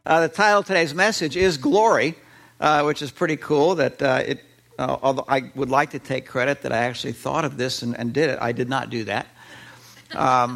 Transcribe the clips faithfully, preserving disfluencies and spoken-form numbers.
Uh, the title of today's message is Glory, uh, which is pretty cool. That uh, it, uh, although I would like to take credit that I actually thought of this and, and did it, I did not do that. Um,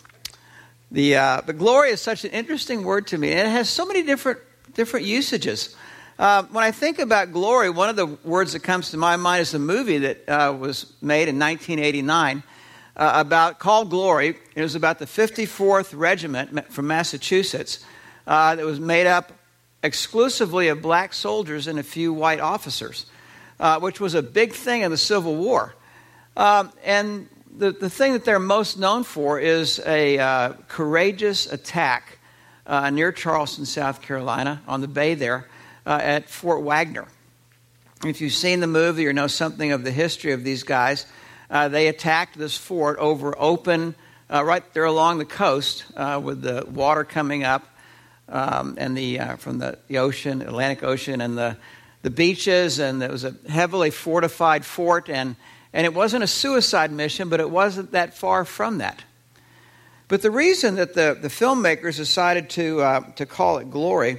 the uh, but glory is such an interesting word to me, and it has so many different different usages. Uh, when I think about glory, one of the words that comes to my mind is a movie that uh, was made in nineteen eighty-nine uh, about called Glory. It was about the fifty-fourth Regiment from Massachusetts. Uh, that was made up exclusively of black soldiers and a few white officers, uh, which was a big thing in the Civil War. Um, and the, the thing that they're most known for is a uh, courageous attack uh, near Charleston, South Carolina, on the bay there uh, at Fort Wagner. If you've seen the movie or know something of the history of these guys, uh, they attacked this fort over open, uh, right there along the coast uh, with the water coming up. Um, and the uh, from the, the ocean, Atlantic Ocean, and the, the beaches, and it was a heavily fortified fort, and, and it wasn't a suicide mission, but it wasn't that far from that. But the reason that the, the filmmakers decided to uh, to call it Glory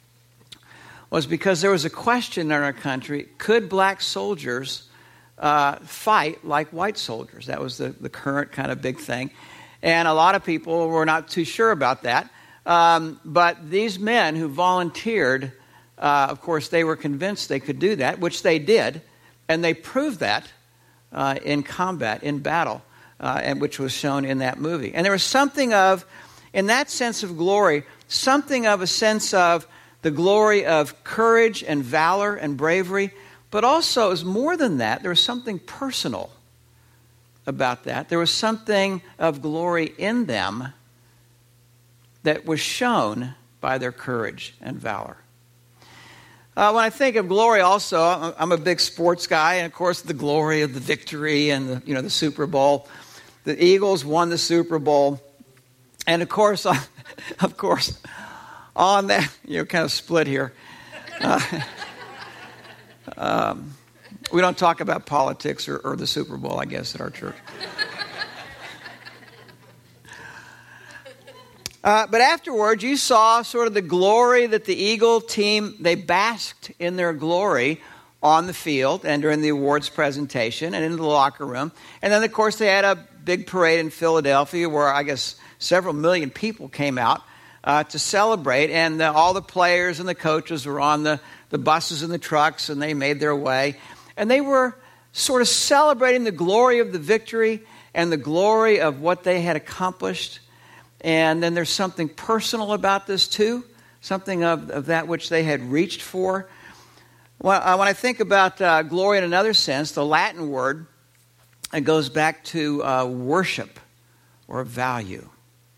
was because there was a question in our country: could black soldiers uh, fight like white soldiers? That was the, the current kind of big thing, and a lot of people were not too sure about that. Um, but these men who volunteered, uh, of course, they were convinced they could do that, which they did, and they proved that uh, in combat, in battle, uh, and which was shown in that movie. And there was something of, in that sense of glory, something of a sense of the glory of courage and valor and bravery, but also, it was more than that. There was something personal about that. There was something of glory in them that was shown by their courage and valor. Uh, when I think of glory also, I'm a big sports guy, and of course the glory of the victory and the, you know, the Super Bowl. The Eagles won the Super Bowl. And of course, of course, on that, you know, kind of split here. Uh, um, we don't talk about politics or, or the Super Bowl, I guess, at our church. Uh, but afterwards, you saw sort of the glory that the Eagle team, they basked in their glory on the field and during the awards presentation and in the locker room. And then, of course, they had a big parade in Philadelphia where I guess several million people came out uh, to celebrate. And the, all the players and the coaches were on the, the buses and the trucks, and they made their way. And they were sort of celebrating the glory of the victory and the glory of what they had accomplished. And then there's something personal about this too, something of, of that which they had reached for. Well, uh, when I think about uh, glory in another sense, the Latin word, it goes back to uh, worship or value.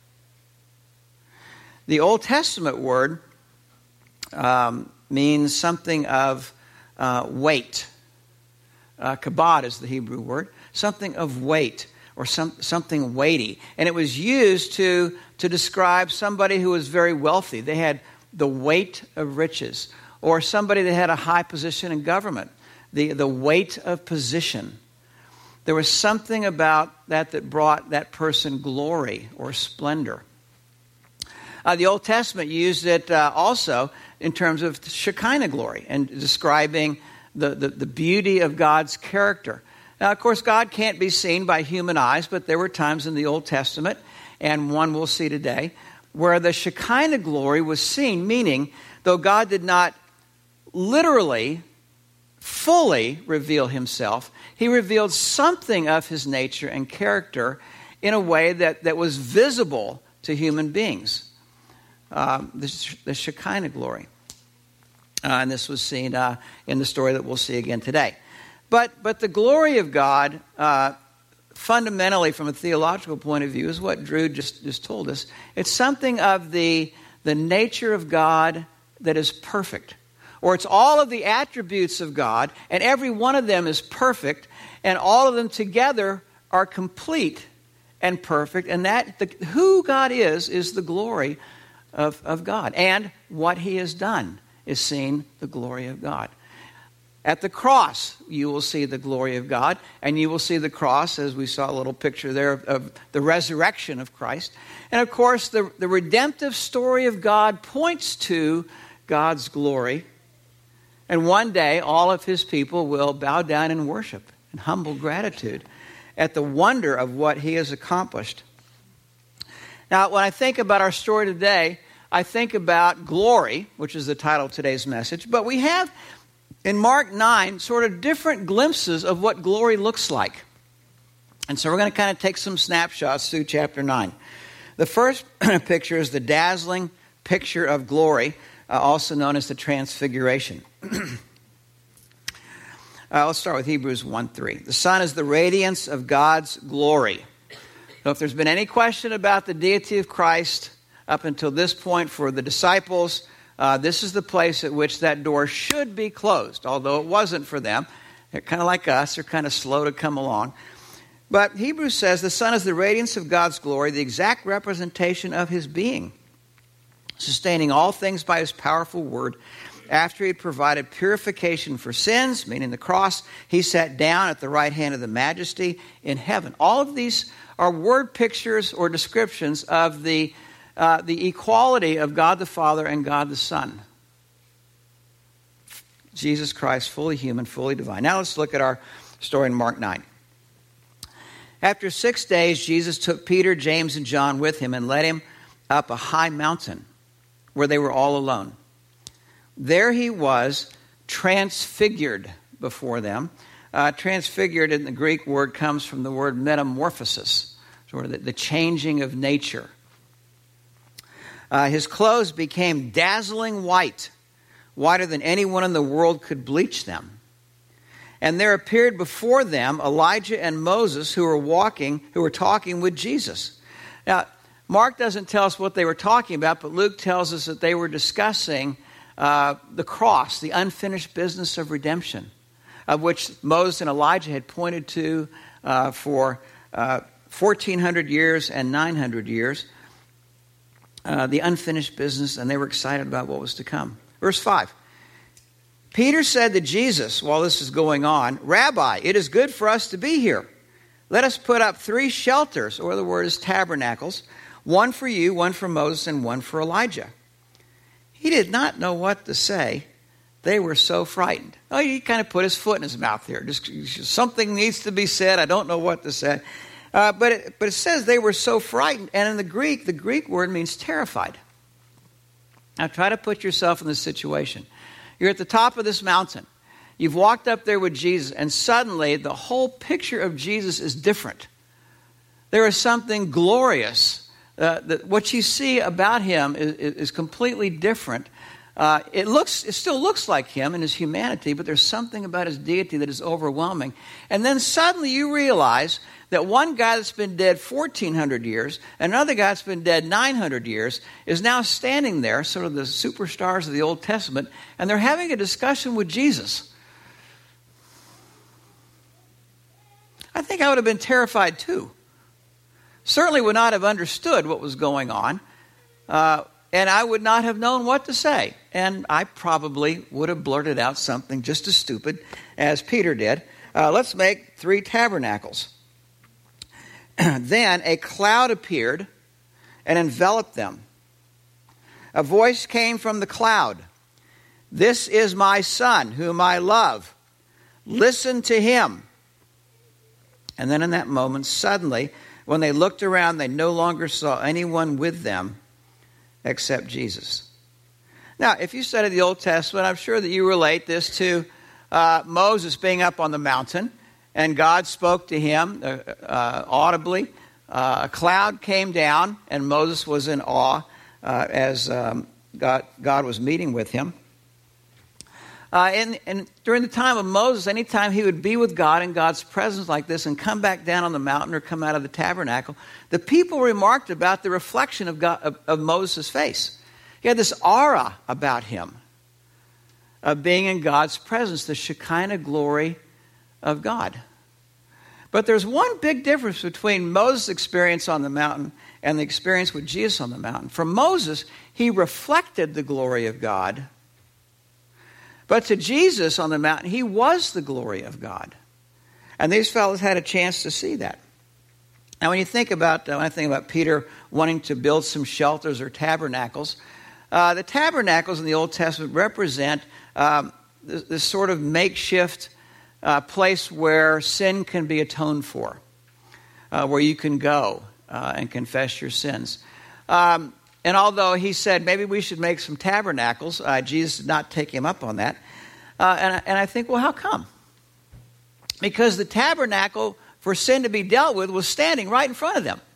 The Old Testament word um, means something of uh, weight. Uh, kabod is the Hebrew word, something of weight. Or some, something weighty. And it was used to, to describe somebody who was very wealthy. They had the weight of riches. Or somebody that had a high position in government. The, the weight of position. There was something about that that brought that person glory or splendor. Uh, the Old Testament used it uh, also in terms of Shekinah glory and describing the, the, the beauty of God's character. Now, of course, God can't be seen by human eyes, but there were times in the Old Testament, and one we'll see today, where the Shekinah glory was seen, meaning, though God did not literally, fully reveal himself, he revealed something of his nature and character in a way that, that was visible to human beings. Um, the, the Shekinah glory. Uh, and this was seen uh, in the story that we'll see again today. But but the glory of God, uh, fundamentally from a theological point of view, is what Drew just, just told us. It's something of the, the nature of God that is perfect. Or it's all of the attributes of God, and every one of them is perfect, and all of them together are complete and perfect. And that the, who God is, is the glory of, of God. And what he has done is seen the glory of God. At the cross, you will see the glory of God, and you will see the cross, as we saw a little picture there of, of the resurrection of Christ. And of course, the, the redemptive story of God points to God's glory. And one day, all of his people will bow down in worship and humble gratitude at the wonder of what he has accomplished. Now, when I think about our story today, I think about glory, which is the title of today's message. But we have in Mark nine sort of different glimpses of what glory looks like. And so we're going to kind of take some snapshots through chapter nine. The first picture is the dazzling picture of glory, uh, also known as the Transfiguration. uh, let's start with Hebrews one three. The sun is the radiance of God's glory. So if there's been any question about the deity of Christ up until this point for the disciples, uh, this is the place at which that door should be closed, although it wasn't for them. They're kind of like us. They're kind of slow to come along. But Hebrews says the sun is the radiance of God's glory, the exact representation of his being, sustaining all things by his powerful word. After he had provided purification for sins, meaning the cross, he sat down at the right hand of the majesty in heaven. All of these are word pictures or descriptions of the, uh, the equality of God the Father and God the Son. Jesus Christ, fully human, fully divine. Now let's look at our story in Mark nine. After six days, Jesus took Peter, James, and John with him and led him up a high mountain where they were all alone. There he was transfigured before them. Uh, transfigured in the Greek word comes from the word metamorphosis, sort of the, the changing of nature. Uh, his clothes became dazzling white, whiter than anyone in the world could bleach them. And there appeared before them Elijah and Moses who were walking, who were talking with Jesus. Now, Mark doesn't tell us what they were talking about, but Luke tells us that they were discussing uh, the cross, the unfinished business of redemption, of which Moses and Elijah had pointed to uh, for uh, fourteen hundred years and nine hundred years, uh, the unfinished business, and they were excited about what was to come. Verse five. Peter said to Jesus, while this is going on, Rabbi, it is good for us to be here. Let us put up three shelters, or the word is tabernacles, one for you, one for Moses, and one for Elijah. He did not know what to say. They were so frightened. Oh, he kind of put his foot in his mouth here. Just something needs to be said. I don't know what to say. Uh, but, it, but it says they were so frightened. And in the Greek, the Greek word means terrified. Now try to put yourself in this situation. You're at the top of this mountain. You've walked up there with Jesus, and suddenly the whole picture of Jesus is different. There is something glorious. Uh, that what you see about him is, is completely different. Uh, it looks, it still looks like him in his humanity, but there's something about his deity that is overwhelming. And then suddenly you realize that one guy that's been dead fourteen hundred years, and another guy that's been dead nine hundred years, is now standing there, sort of the superstars of the Old Testament, and they're having a discussion with Jesus. I think I would have been terrified too. Certainly would not have understood what was going on, uh, and I would not have known what to say. And I probably would have blurted out something just as stupid as Peter did. Uh, let's make three tabernacles. Then a cloud appeared and enveloped them. A voice came from the cloud. This is my son, whom I love. Listen to him. And then in that moment, suddenly, when they looked around, they no longer saw anyone with them except Jesus. Now, if you study the Old Testament, I'm sure that you relate this to uh, Moses being up on the mountain, and God spoke to him uh, uh, audibly. Uh, a cloud came down, and Moses was in awe uh, as um, God, God was meeting with him. Uh, and, and during the time of Moses, anytime he would be with God in God's presence like this and come back down on the mountain or come out of the tabernacle, the people remarked about the reflection of, God, of, of Moses' face. He had this aura about him of being in God's presence, the Shekinah glory of God. But there's one big difference between Moses' experience on the mountain and the experience with Jesus on the mountain. For Moses, he reflected the glory of God, But to Jesus on the mountain, he was the glory of God. And these fellows had a chance to see that. Now, when you think about, uh, when I think about Peter wanting to build some shelters or tabernacles, uh, the tabernacles in the Old Testament represent um, this, this sort of makeshift uh, place where sin can be atoned for, uh, where you can go uh, and confess your sins. Um, and although he said maybe we should make some tabernacles, uh, Jesus did not take him up on that. Uh, and, and I think, well, how come? Because the tabernacle for sin to be dealt with was standing right in front of them.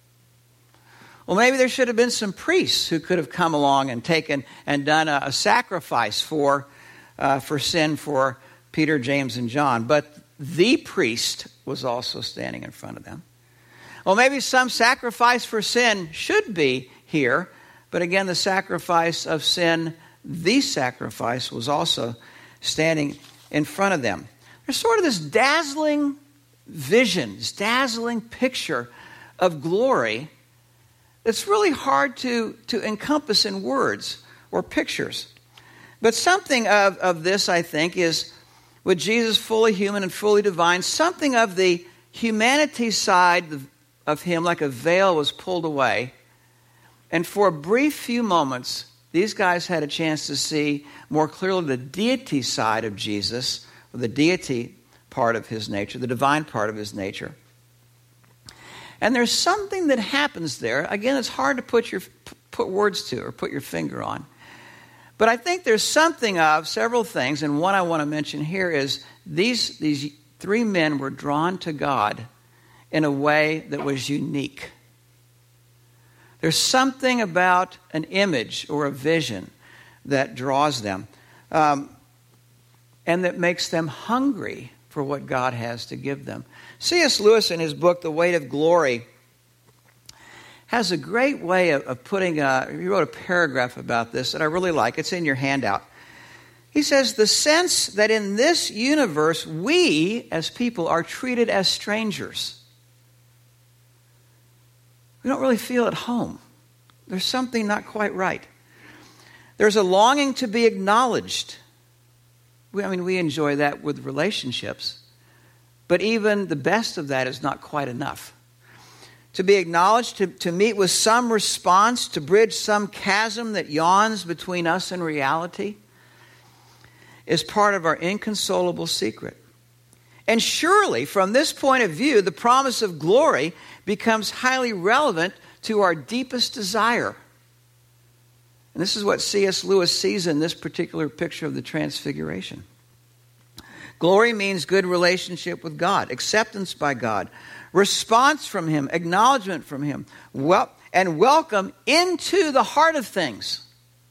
Well, maybe there should have been some priests who could have come along and taken and done a, a sacrifice for uh, for sin for Peter, James, and John. But the priest was also standing in front of them. Well, maybe some sacrifice for sin should be here. But again, the sacrifice of sin, the sacrifice, was also standing in front of them. There's sort of this dazzling vision, this dazzling picture of glory that's really hard to, to encompass in words or pictures. But something of, of this, I think, is with Jesus fully human and fully divine, something of the humanity side of him, like a veil, was pulled away. And for a brief few moments, these guys had a chance to see more clearly the deity side of Jesus, or the deity part of his nature, the divine part of his nature. And there's something that happens there. Again, it's hard to put your put words to or put your finger on. But I think there's something of several things, and one I want to mention here is these, these three men were drawn to God in a way that was unique. There's something about an image or a vision that draws them um, and that makes them hungry for what God has to give them. C S Lewis, in his book, The Weight of Glory, has a great way of, of putting, a, he wrote a paragraph about this that I really like. It's in your handout. He says, the sense that in this universe, we as people are treated as strangers. We don't really feel at home. There's something not quite right. There's a longing to be acknowledged. I mean, we enjoy that with relationships. But even the best of that is not quite enough. To be acknowledged, to, to meet with some response, to bridge some chasm that yawns between us and reality, is part of our inconsolable secret. And surely, from this point of view, the promise of glory becomes highly relevant to our deepest desire. And this is what C S Lewis sees in this particular picture of the Transfiguration. Glory means good relationship with God, acceptance by God, response from him, acknowledgement from him, well, and welcome into the heart of things.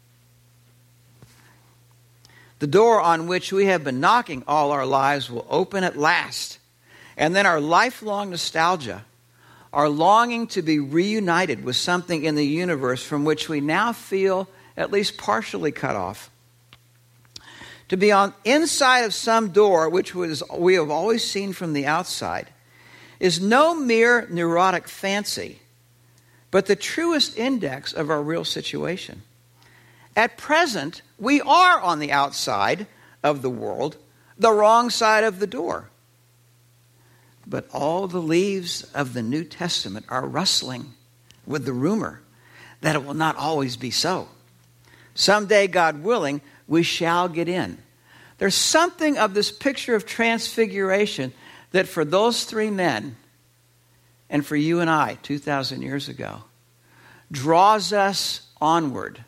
The door on which we have been knocking all our lives will open at last. And then our lifelong nostalgia, our longing to be reunited with something in the universe from which we now feel at least partially cut off. To be on inside of some door, which was, we have always seen from the outside, is no mere neurotic fancy, but the truest index of our real situation. At present, we are on the outside of the world, the wrong side of the door. But all the leaves of the New Testament are rustling with the rumor that it will not always be so. Someday, God willing, we shall get in. There's something of this picture of transfiguration that for those three men and for you and I two thousand years ago draws us onward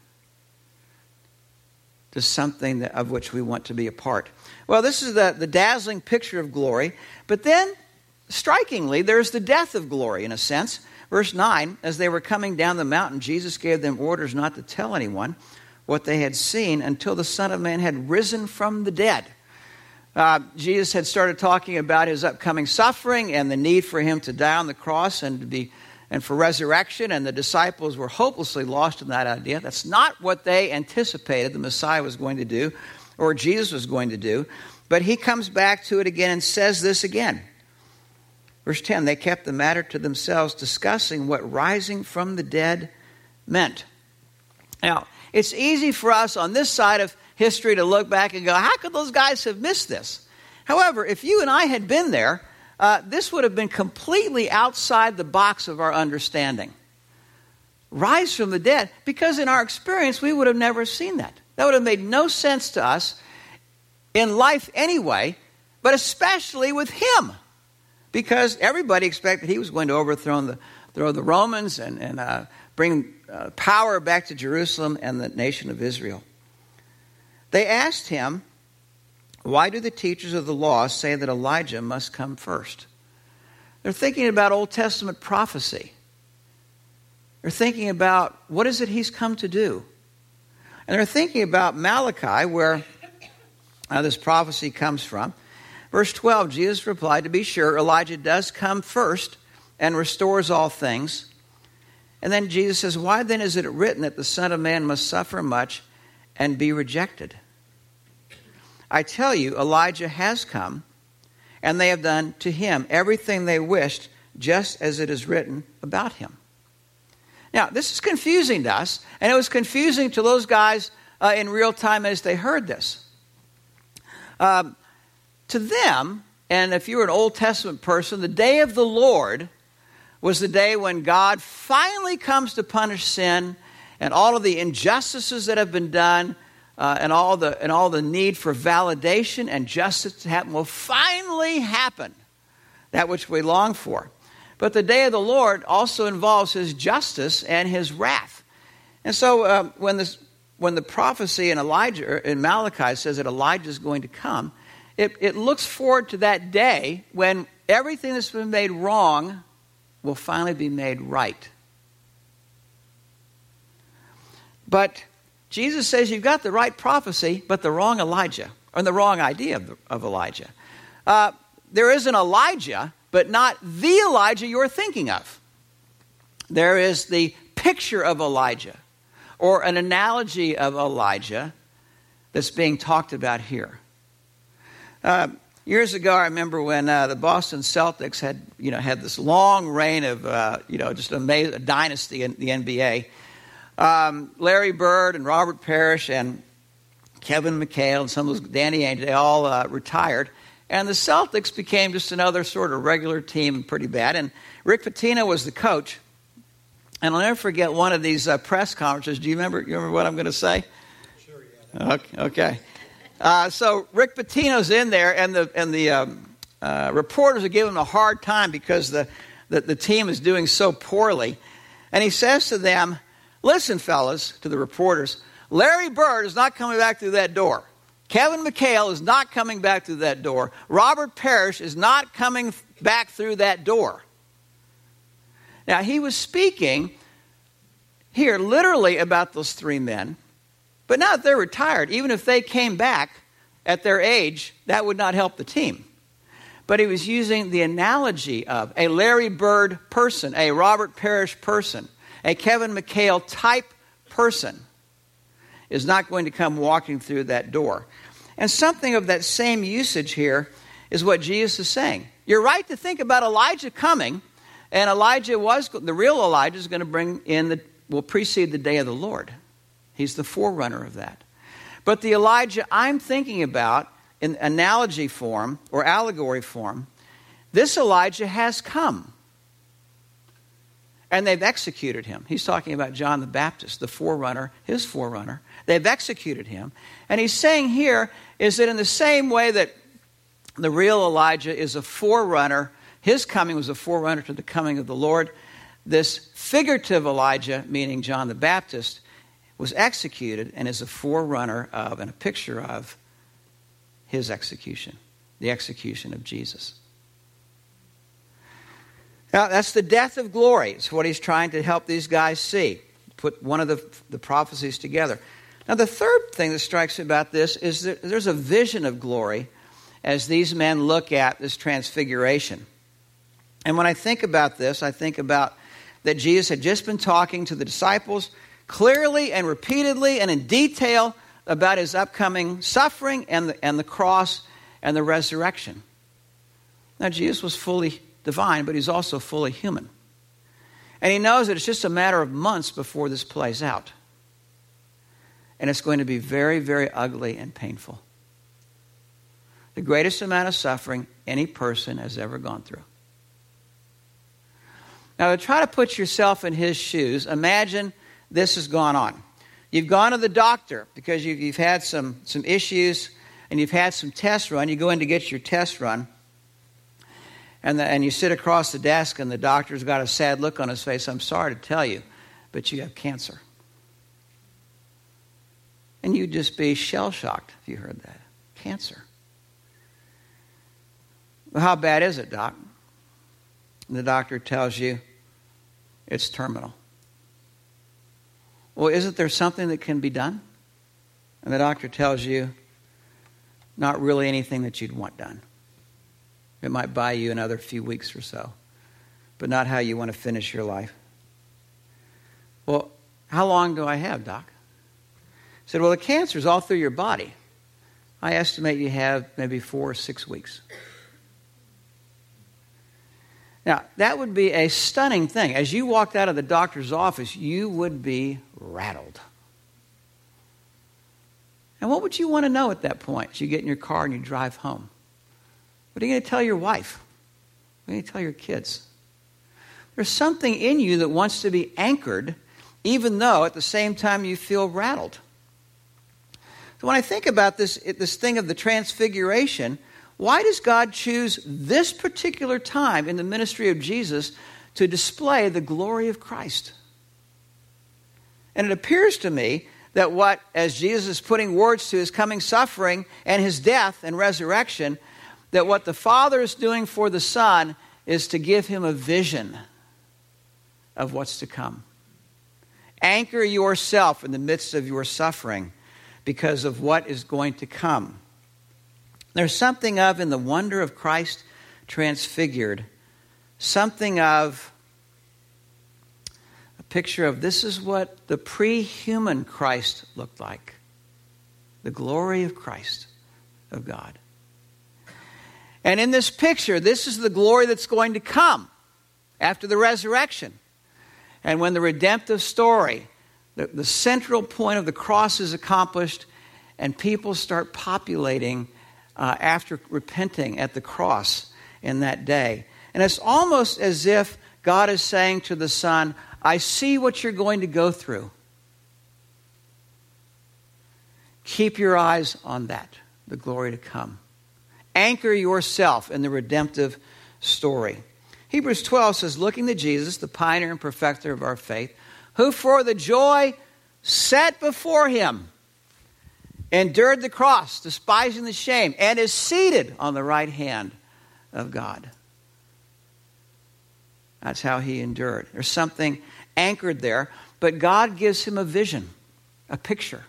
to something that, of which we want to be a part. Well, this is the, the dazzling picture of glory. But then, strikingly, there's the death of glory in a sense. Verse nine, as they were coming down the mountain, Jesus gave them orders not to tell anyone what they had seen until the Son of Man had risen from the dead. Uh, Jesus had started talking about his upcoming suffering and the need for him to die on the cross and to be and for resurrection, and the disciples were hopelessly lost in that idea. That's not what they anticipated the Messiah was going to do or Jesus was going to do. But he comes back to it again and says this again. Verse ten, they kept the matter to themselves, discussing what rising from the dead meant. Now, it's easy for us on this side of history to look back and go, how could those guys have missed this? However, if you and I had been there, uh, this would have been completely outside the box of our understanding. Rise from the dead, because in our experience, we would have never seen that. That would have made no sense to us in life anyway, but especially with him, because everybody expected he was going to overthrow the, throw the Romans and, and uh, bring uh, power back to Jerusalem and the nation of Israel. They asked him, why do the teachers of the law say that Elijah must come first? They're thinking about Old Testament prophecy. They're thinking about what is it he's come to do. And they're thinking about Malachi, where uh, this prophecy comes from. Verse twelve, Jesus replied, to be sure, Elijah does come first and restores all things. And then Jesus says, why then is it written that the Son of Man must suffer much and be rejected? I tell you, Elijah has come, and they have done to him everything they wished, just as it is written about him. Now, this is confusing to us, and it was confusing to those guys uh, in real time as they heard this. Um, to them, and if you were an Old Testament person, the day of the Lord was the day when God finally comes to punish sin and all of the injustices that have been done uh, and all the and all the need for validation and justice to happen will finally happen, that which we long for. But the day of the Lord also involves his justice and his wrath. And so uh, when this, when the prophecy in Elijah in Malachi says that Elijah is going to come, it, it looks forward to that day when everything that's been made wrong will finally be made right. But Jesus says you've got the right prophecy, but the wrong Elijah, or the wrong idea of, of Elijah. Uh, there is an Elijah, but not the Elijah you're thinking of. There is the picture of Elijah, or an analogy of Elijah that's being talked about here. Uh, years ago, I remember when uh, the Boston Celtics had, you know, had this long reign of, uh, you know, just an amazing a dynasty in the N B A. Um, Larry Bird and Robert Parrish and Kevin McHale and some of those, Danny Ainge, they all uh, retired. And the Celtics became just another sort of regular team, pretty bad. And Rick Pitino was the coach. And I'll never forget one of these uh, press conferences. Do you remember, you remember what I'm going to say? Sure, yeah. Okay. okay. Uh, so Rick Pitino's in there, and the and the um, uh, reporters are giving him a hard time because the, the, the team is doing so poorly. And he says to them, listen, fellas, to the reporters, Larry Bird is not coming back through that door. Kevin McHale is not coming back through that door. Robert Parrish is not coming back through that door. Now, he was speaking here literally about those three men, but now that they're retired, even if they came back at their age, that would not help the team. But he was using the analogy of a Larry Bird person, a Robert Parrish person, a Kevin McHale type person is not going to come walking through that door. And something of that same usage here is what Jesus is saying. You're right to think about Elijah coming, and Elijah was, the real Elijah is going to bring in, the will precede the day of the Lord. He's the forerunner of that. But the Elijah I'm thinking about in analogy form or allegory form, this Elijah has come. And they've executed him. He's talking about John the Baptist, the forerunner, his forerunner. They've executed him. And he's saying here is that in the same way that the real Elijah is a forerunner, his coming was a forerunner to the coming of the Lord, this figurative Elijah, meaning John the Baptist, was executed and is a forerunner of and a picture of his execution, the execution of Jesus. Now, that's the death of glory. It's what he's trying to help these guys see. Put one of the, the prophecies together. Now, the third thing that strikes me about this is that there's a vision of glory as these men look at this transfiguration. And when I think about this, I think about that Jesus had just been talking to the disciples clearly and repeatedly and in detail about his upcoming suffering and the, and the cross and the resurrection. Now, Jesus was fully divine, but he's also fully human. And he knows that it's just a matter of months before this plays out. and it's going to be very, very ugly and painful. The greatest amount of suffering any person has ever gone through. Now, to try to put yourself in his shoes, imagine this has gone on. You've gone to the doctor because you've, you've had some, some issues and you've had some tests run. You go in to get your test run, and, the, and you sit across the desk, and the doctor's got a sad look on his face. I'm sorry to tell you, but you have cancer. And you'd just be shell-shocked if you heard that. Cancer. Well, how bad is it, doc? And the doctor tells you it's terminal. Well, isn't there something that can be done? And the doctor tells you not really anything that you'd want done. It might buy you another few weeks or so, but not how you want to finish your life. Well, how long do I have, doc? I said, well, the cancer is all through your body. I estimate you have maybe four or six weeks. Now, that would be a stunning thing. As you walked out of the doctor's office, you would be rattled. And what would you want to know at that point as you get in your car and you drive home? What are you going to tell your wife? What are you going to tell your kids? There's something in you that wants to be anchored, even though at the same time you feel rattled. So when I think about this, this thing of the transfiguration, why does God choose this particular time in the ministry of Jesus to display the glory of Christ? And it appears to me that what, as Jesus is putting words to his coming suffering and his death and resurrection, that what the Father is doing for the Son is to give him a vision of what's to come. Anchor yourself in the midst of your suffering because of what is going to come. There's something of, in the wonder of Christ transfigured, something of a picture of this is what the pre-human Christ looked like. The glory of Christ, of God. And in this picture, this is the glory that's going to come after the resurrection. And when the redemptive story, the, the central point of the cross is accomplished and people start populating Uh, after repenting at the cross in that day. And it's almost as if God is saying to the Son, I see what you're going to go through. Keep your eyes on that, the glory to come. Anchor yourself in the redemptive story. Hebrews twelve says, looking to Jesus, the pioneer and perfecter of our faith, who for the joy set before him endured the cross, despising the shame, and is seated on the right hand of God. That's how he endured. There's something anchored there, but God gives him a vision, a picture.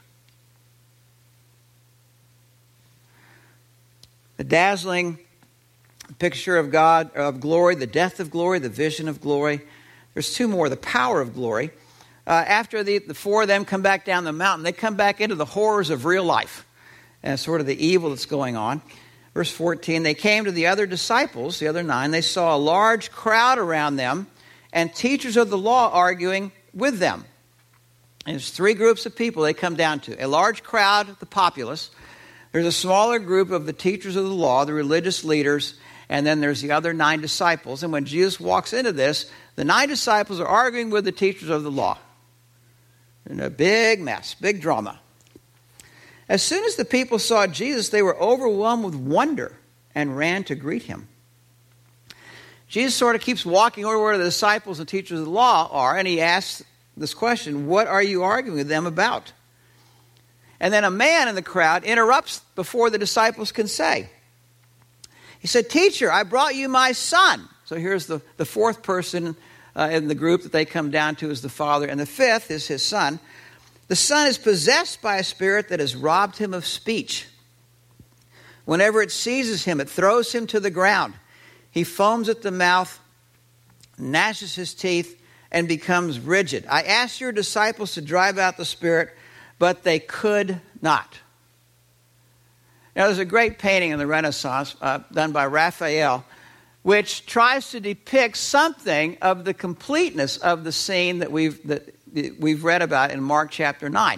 The dazzling picture of God, of glory, the death of glory, the vision of glory. There's two more, the power of glory. Uh, after the, the four of them come back down the mountain, they come back into the horrors of real life and sort of the evil that's going on. Verse fourteen, they came to the other disciples, the other nine. They saw a large crowd around them and teachers of the law arguing with them. And there's three groups of people they come down to. A large crowd, the populace. There's a smaller group of the teachers of the law, the religious leaders, and then there's the other nine disciples. And when Jesus walks into this, the nine disciples are arguing with the teachers of the law. In a big mess, big drama. As soon as the people saw Jesus, they were overwhelmed with wonder and ran to greet him. Jesus sort of keeps walking over where the disciples and teachers of the law are, and he asks this question, what are you arguing with them about? And then a man in the crowd interrupts before the disciples can say. He said, teacher, I brought you my son. So here's the, the fourth person Uh, in the group that they come down to is the father, and the fifth is his son. The son is possessed by a spirit that has robbed him of speech. Whenever it seizes him, it throws him to the ground. He foams at the mouth, gnashes his teeth, and becomes rigid. I asked your disciples to drive out the spirit, but they could not. Now, there's a great painting in the Renaissance uh, done by Raphael, which tries to depict something of the completeness of the scene that we've that we've read about in Mark chapter nine.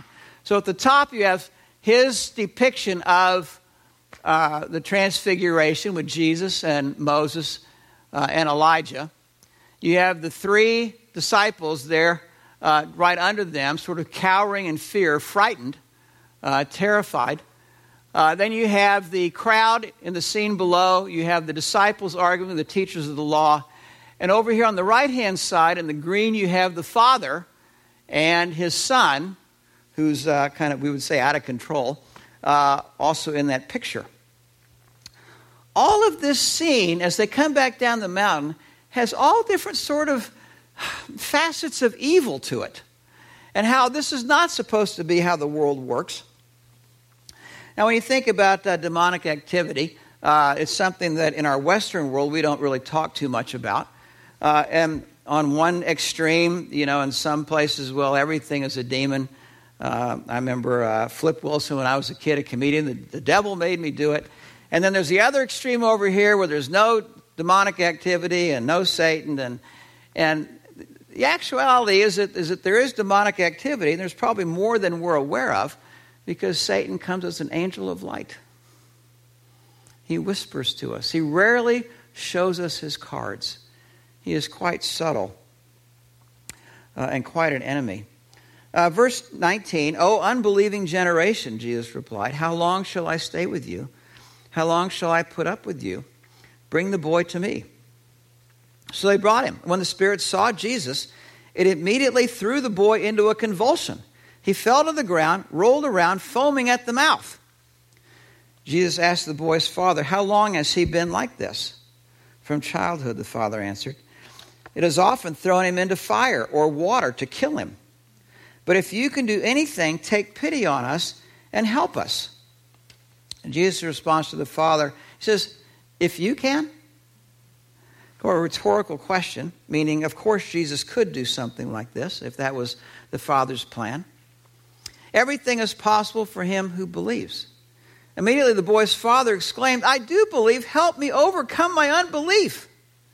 So at the top you have his depiction of uh, the transfiguration with Jesus and Moses uh, and Elijah. You have the three disciples there uh, right under them, sort of cowering in fear, frightened, uh, terrified. Uh, then you have the crowd in the scene below. You have the disciples arguing with the teachers of the law. And over here on the right-hand side in the green, you have the Father and his Son, who's uh, kind of, we would say, out of control, uh, also in that picture. All of this scene, as they come back down the mountain, has all different sort of facets of evil to it, and how this is not supposed to be how the world works. Now, when you think about uh, demonic activity, uh, it's something that in our Western world we don't really talk too much about. Uh, and on one extreme, you know, in some places, well, everything is a demon. Uh, I remember uh, Flip Wilson when I was a kid, a comedian, the, the devil made me do it. And then there's the other extreme over here where there's no demonic activity and no Satan. And and the actuality is that, is that there is demonic activity, and there's probably more than we're aware of, because Satan comes as an angel of light. He whispers to us. He rarely shows us his cards. He is quite subtle uh, and quite an enemy. Uh, verse nineteen, "O unbelieving generation," Jesus replied, "how long shall I stay with you? How long shall I put up with you? Bring the boy to me." So they brought him. When the spirit saw Jesus, it immediately threw the boy into a convulsion. He fell to the ground, rolled around, foaming at the mouth. Jesus asked the boy's father, "How long has he been like this?" "From childhood," the father answered. "It has often thrown him into fire or water to kill him. But if you can do anything, take pity on us and help us." And Jesus' response to the father, he says, "If you can?" Or a rhetorical question, meaning, of course, Jesus could do something like this if that was the Father's plan. Everything is possible for him who believes. Immediately the boy's father exclaimed, "I do believe. Help me overcome my unbelief."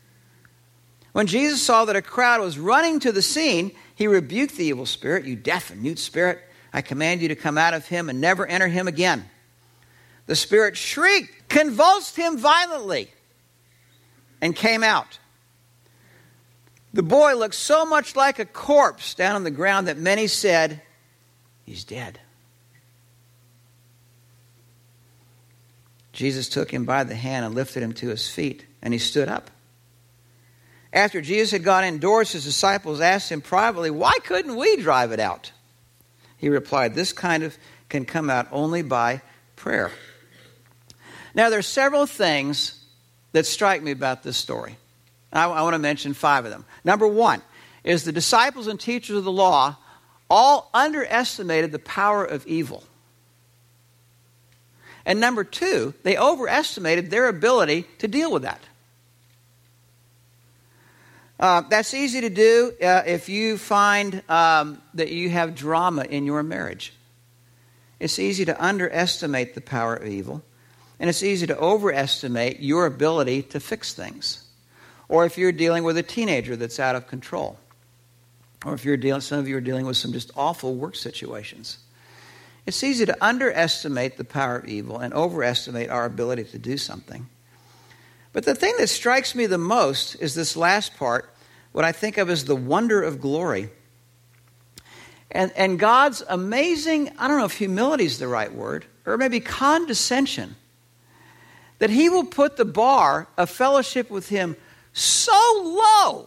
When Jesus saw that a crowd was running to the scene, he rebuked the evil spirit. "You deaf and mute spirit, I command you to come out of him and never enter him again." The spirit shrieked, convulsed him violently, and came out. The boy looked so much like a corpse down on the ground that many said, "He's dead." Jesus took him by the hand and lifted him to his feet, and he stood up. After Jesus had gone indoors, his disciples asked him privately, "Why couldn't we drive it out?" He replied, "This kind of can come out only by prayer." Now, there are several things that strike me about this story. I, I want to mention five of them. Number one is the disciples and teachers of the law all underestimated the power of evil. And number two, they overestimated their ability to deal with that. Uh, that's easy to do uh, if you find um, that you have drama in your marriage. It's easy to underestimate the power of evil. And it's easy to overestimate your ability to fix things. Or if you're dealing with a teenager that's out of control. Or if you're dealing, some of you are dealing with some just awful work situations. It's easy to underestimate the power of evil and overestimate our ability to do something. But the thing that strikes me the most is this last part, what I think of as the wonder of glory. And, and God's amazing, I don't know if humility is the right word, or maybe condescension, that he will put the bar of fellowship with him so low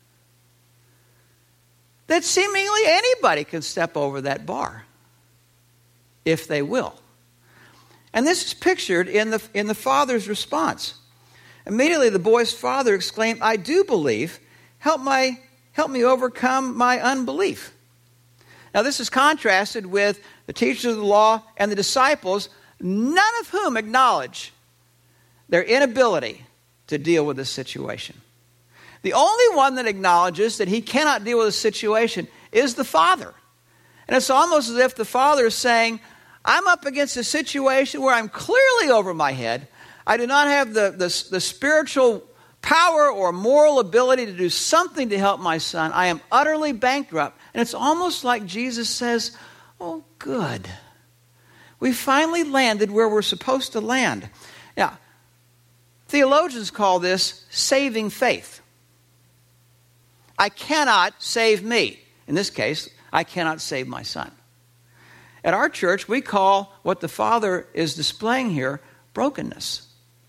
that seemingly anybody can step over that bar if they will. And this is pictured in the, in the father's response. Immediately the boy's father exclaimed, "I do believe. Help my, help me overcome my unbelief." Now this is contrasted with the teachers of the law and the disciples, none of whom acknowledge their inability to deal with this situation. The only one that acknowledges that he cannot deal with a situation is the father. And it's almost as if the father is saying, I'm up against a situation where I'm clearly over my head. I do not have the, the, the spiritual power or moral ability to do something to help my son. I am utterly bankrupt. And it's almost like Jesus says, Oh, good. We finally landed where we're supposed to land. Now, theologians call this saving faith. I cannot save me. In this case, I cannot save my son. At our church, we call what the Father is displaying here brokenness.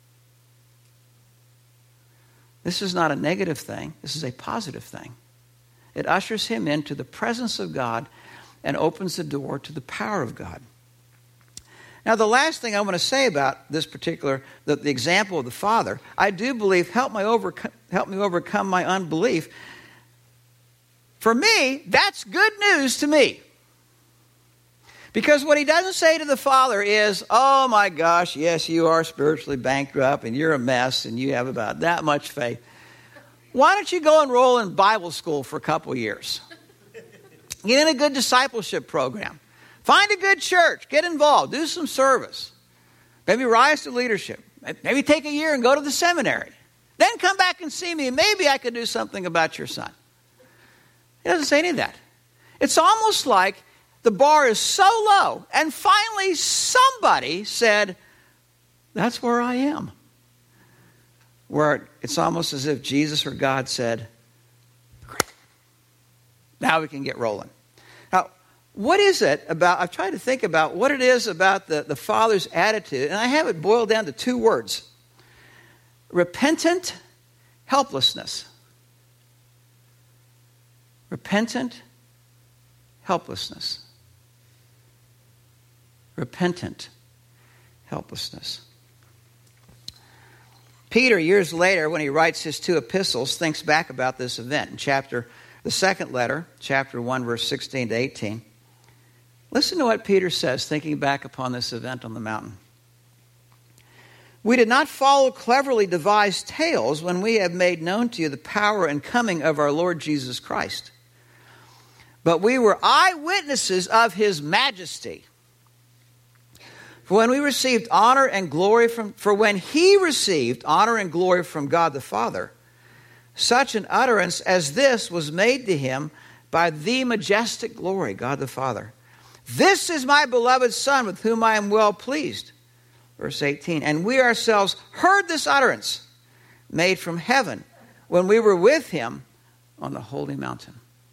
This is not a negative thing. This is a positive thing. It ushers him into the presence of God and opens the door to the power of God. Now, the last thing I want to say about this particular, the, the example of the Father, I do believe, help, my overcome, help me overcome my unbelief. For me, that's good news to me. Because what he doesn't say to the Father is, oh my gosh, yes, you are spiritually bankrupt and you're a mess and you have about that much faith. Why don't you go enroll in Bible school for a couple of years? Get in a good discipleship program. Find a good church. Get involved. Do some service. Maybe rise to leadership. Maybe take a year and go to the seminary. Then come back and see me. Maybe I could do something about your son. He doesn't say any of that. It's almost like the bar is so low. And finally somebody said, that's where I am. Where it's almost as if Jesus or God said, great. Now we can get rolling. Now, what is it about, I've tried to think about what it is about the, the Father's attitude, and I have it boiled down to two words. Repentant helplessness. Repentant helplessness. Repentant helplessness. Peter, years later, when he writes his two epistles, thinks back about this event in chapter, the second letter, chapter one, verse sixteen to eighteen. Listen to what Peter says, thinking back upon this event on the mountain. We did not follow cleverly devised tales when we have made known to you the power and coming of our Lord Jesus Christ. But we were eyewitnesses of his majesty. For when we received honor and glory from, for when he received honor and glory from God the Father, such an utterance as this was made to him by the majestic glory, God the Father. This is my beloved Son with whom I am well pleased. Verse eighteen, and we ourselves heard this utterance made from heaven when we were with him on the holy mountain.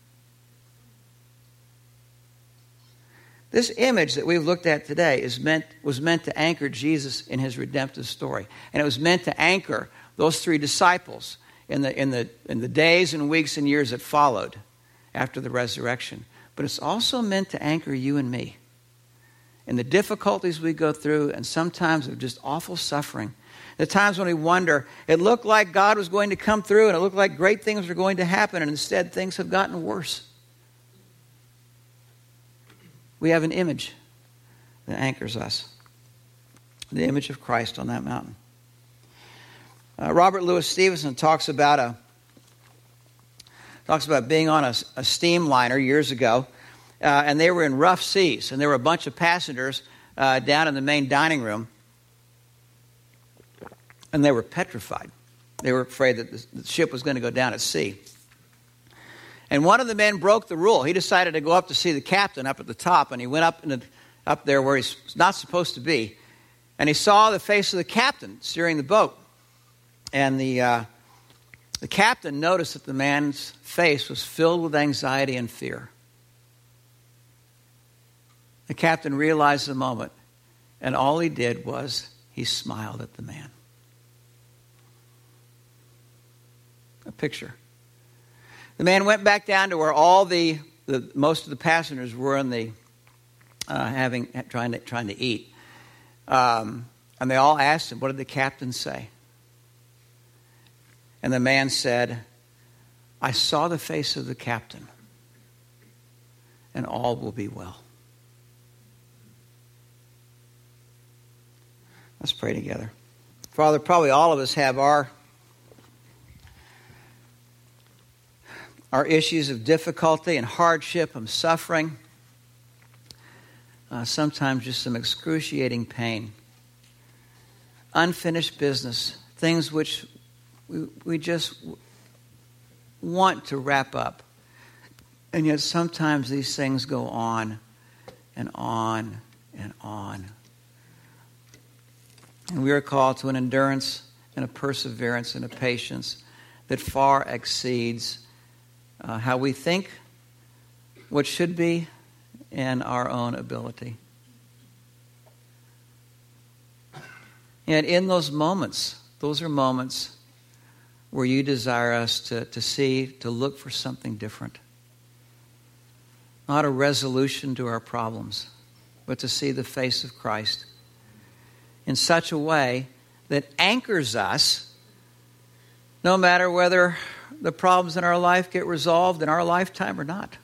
This image that we've looked at today is meant, was meant to anchor Jesus in his redemptive story. And it was meant to anchor those three disciples in the, in the, in the days and weeks and years that followed after the resurrection. But it's also meant to anchor you and me in the difficulties we go through and sometimes of just awful suffering. The times when we wonder, it looked like God was going to come through and it looked like great things were going to happen and instead things have gotten worse. We have an image that anchors us. The image of Christ on that mountain. Uh, Robert Louis Stevenson talks about a talks about being on a, a steam liner years ago, uh, and they were in rough seas, and there were a bunch of passengers uh, down in the main dining room, and they were petrified. They were afraid that the, the ship was going to go down at sea. And one of the men broke the rule. He decided to go up to see the captain up at the top, and he went up in the, up there where he's not supposed to be, and he saw the face of the captain steering the boat. And the uh, the captain noticed that the man's face was filled with anxiety and fear. The captain realized the moment, and all he did was he smiled at the man. A picture. The man went back down to where all the, the most of the passengers were in the uh, having trying to trying to eat, um, and they all asked him, "What did the captain say?" And the man said, "I saw the face of the captain, and all will be well." Let's pray together. Father, probably all of us have our our issues of difficulty and hardship and suffering, uh, sometimes just some excruciating pain, unfinished business, things which we, we just want to wrap up. And yet sometimes these things go on and on and on. And we are called to an endurance and a perseverance and a patience that far exceeds uh, how we think what should be and our own ability. And in those moments, those are moments where you desire us to, to see, to look for something different. Not a resolution to our problems, but to see the face of Christ in such a way that anchors us, no matter whether the problems in our life get resolved in our lifetime or not.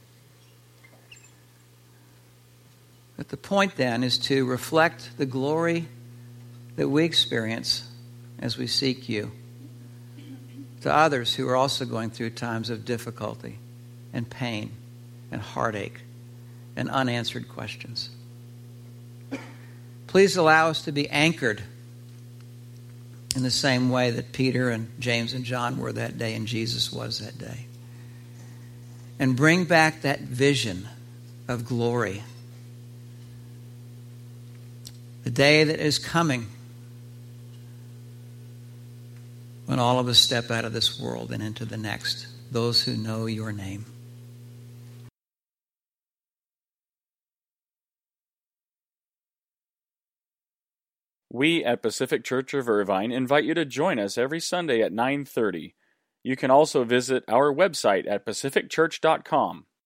But the point then is to reflect the glory that we experience as we seek you to others who are also going through times of difficulty and pain and heartache and unanswered questions. Please allow us to be anchored in the same way that Peter and James and John were that day and Jesus was that day. And bring back that vision of glory. The day that is coming when all of us step out of this world and into the next, those who know your name. We at Pacific Church of Irvine invite you to join us every Sunday at nine thirty. You can also visit our website at pacific church dot com.